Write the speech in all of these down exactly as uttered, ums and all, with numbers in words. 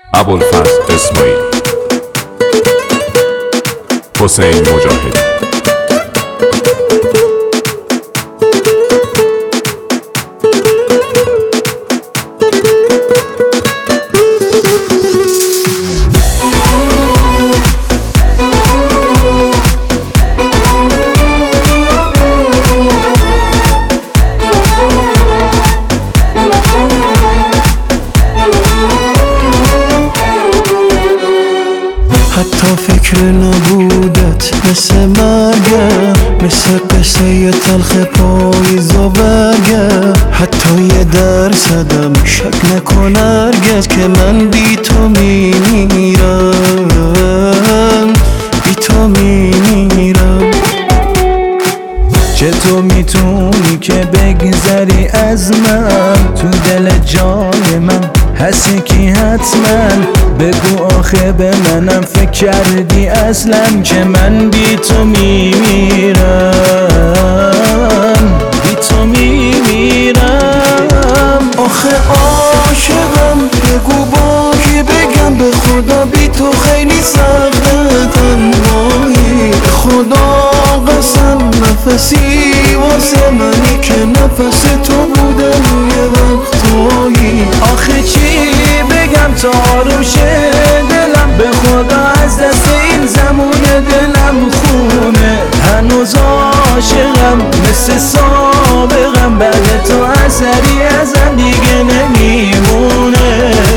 ابوالفضل اسماعیل، حسین مجاهدی. حتی فکر نبودت مثل مرگم، مثل قصه تلخ پاییز و برگم. حتی یه درصدم شک نکن هرگز که من بی تو میمیرم، بی تو میمیرم. چطور میتونی که بگذری از من؟ تو دل جای من هستی کی حتما؟ بگو آخه به منم فکر کردی اصلا که من بی تو میمیرم، بی تو میمیرم. آخه عاشقم، بگو با کی بگم؟ به خدا بی تو خیلی سخته تنهایی. به خدا قسم نفسی واسه منی که نفس تو بودم یه وقتایی. آخه چی بگم تا آروم شه دلم؟ به خدا از دست این زمان دلم خونه. هنوز عاشقم مثل سابقم، بعد تو اثری ازم دیگه نمیمونه.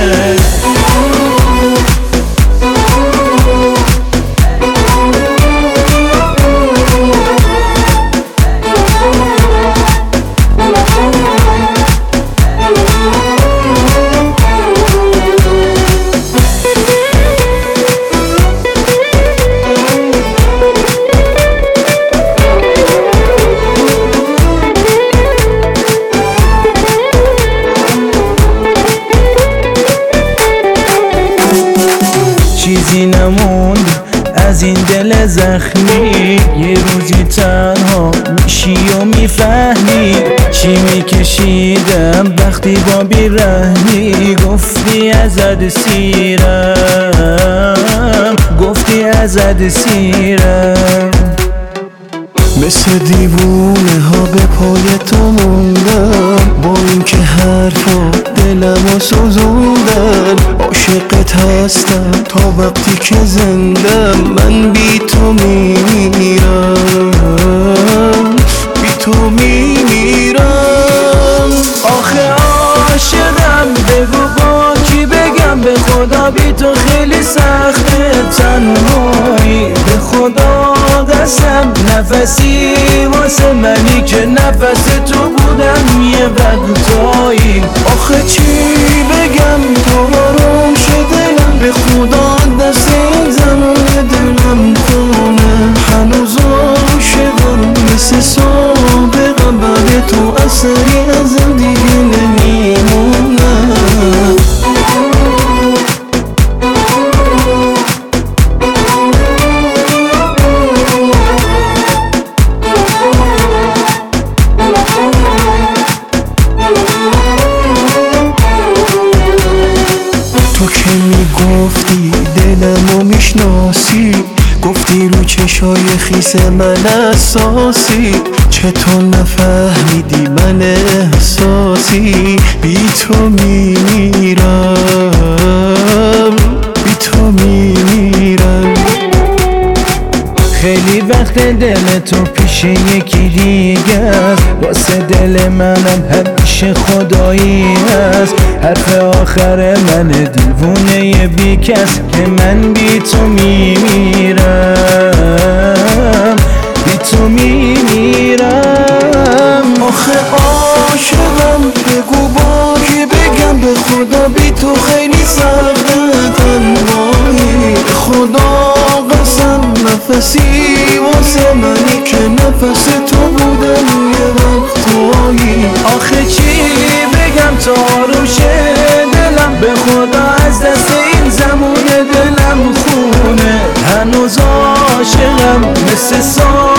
چیزی نموند از این دل زخمی، یه روزی تنها میشی و میفهمی چی میکشیدم وقتی با بیرحمی. گفتی ازت سیرم، گفتی ازت سیرم. مثل دیوونه ها به پای تو موندم، با اینکه حرفا دلمو سوزوندن. عاشقت هستم تا وقتی که زندم، من بی تو میمیرم، بی تو میمیرم. آخه عاشقم، بگو با کی بگم؟ به خدا بی تو خیلی سخته تنهایی. به خدا قسم نفسی واسه منی که نفس تو بودم یه وقتایی. آخه چی بگم تو آروم شه دلم؟ به خدا دست این زمان دلم خونه. هنوز عاشقم مثل سابقم، بعد تو اثری ازم دیگه نمیمونه. تو که میگفتی دلمو میشناسی، گفتی رو چشای خیس من اساسی. چطور نفهمیدی من احساسی؟ بی تو میمیرم، بی تو میمیرم. خیلی وقت دل تو پیش یکی دیگه است، واسه دل منم همیشه خدایی هست. حرف آخر من دیوونه بی کس که من بی تو میمیرم، بی تو میمیرم. آخه عاشقم، بگو با کی بگم؟ به خدا بی تو خیلی سخته تنهایی. به خدا قسم نفسی واسه منی که نفس تو بودم یه وقتایی. آخه چی بگم تا آروم شه دلم؟ به خدا از دست این زمان دلم خونه. هنوز عاشقم مثل